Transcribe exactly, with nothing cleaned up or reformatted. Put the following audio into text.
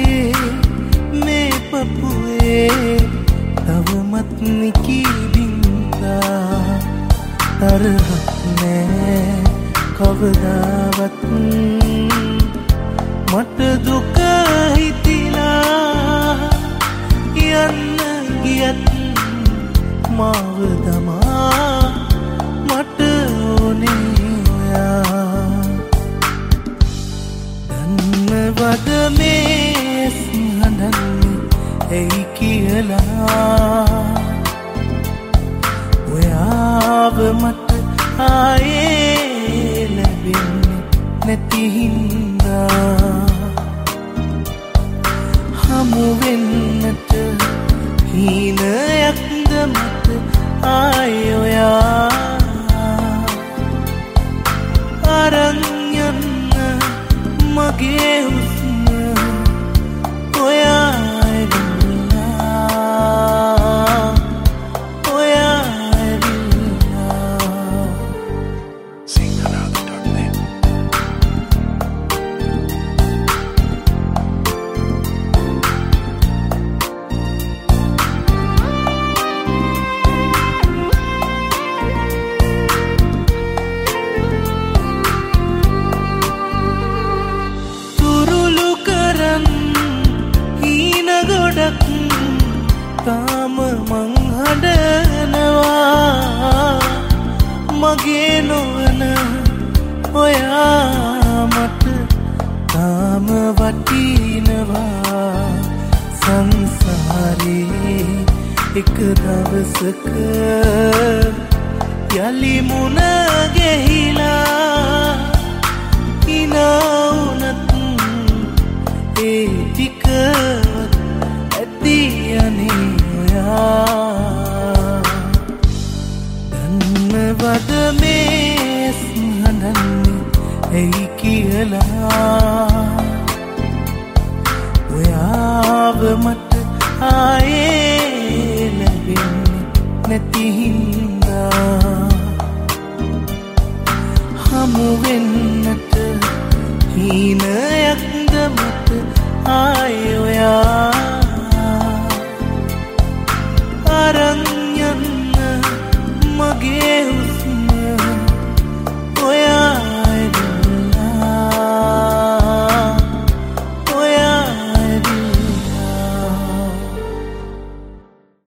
මගේ මේ පපුවේ තවමත් නිකී බින්දා තරහක් නෑ කවදාවත් මට දුක හිතිලා යන්න ගියත් මාව දමා මට ඕනේ ඔයා දන්නවද මේ හඬන්නේ ඇයි කියලා ඔයාව මට ආයේ ලැබෙන්නේ නැති හින්දා හමු වෙන්නට හීනයක්ද මට ආයේ ඔයා අරන් යන්න මගේ හුස්ම ඔයා ඇවිල්ලා ඔයා ඇවිල්ලා සිංහනාද .net තාම මං හඬනවා මගේ නොවන ඔයා මට තාම වටිනවා සංසාරේ එක දවසක යලි මුණ ගැහිලා ඉනවුනත් ඒ ටික ඇතියනේ දන්නවද මේ හඬන්නේ ඇයි කියලා ඔයාව මට ආයේ ලැබෙන්නේ නැති හින්දා හමු වෙන්නට හීනයක්ද මට ආයේ